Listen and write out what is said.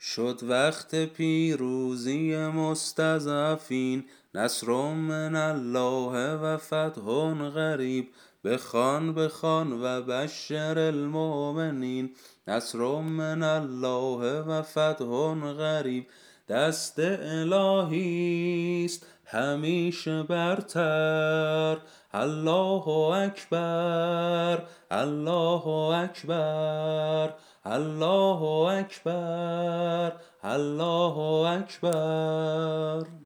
شد وقت پیروزی مستضعفین، نصر من الله و فتح قریب. بخوان و بشر المؤمنین، نصر من الله و فتح قریب. دست الهی است همیشه برتر، الله اکبر، الله اکبر، الله اکبر، الله اکبر.